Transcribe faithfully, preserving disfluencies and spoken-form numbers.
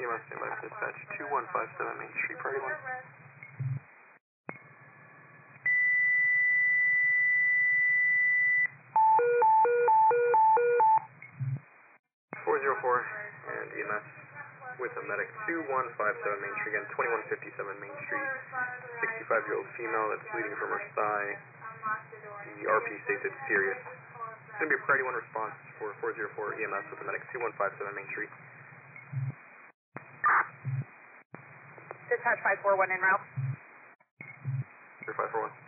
E M S standby for dispatch two one five seven Main Street, priority one. four zero four and E M S with a medic two one five seven Main Street, again twenty-one fifty-seven Main Street, sixty-five year old female that's bleeding from her thigh. The R P states it's serious. It's going to be a priority one response for four zero four E M S with a medic two one five seven Main Street. Dispatch five four one en route. five four one.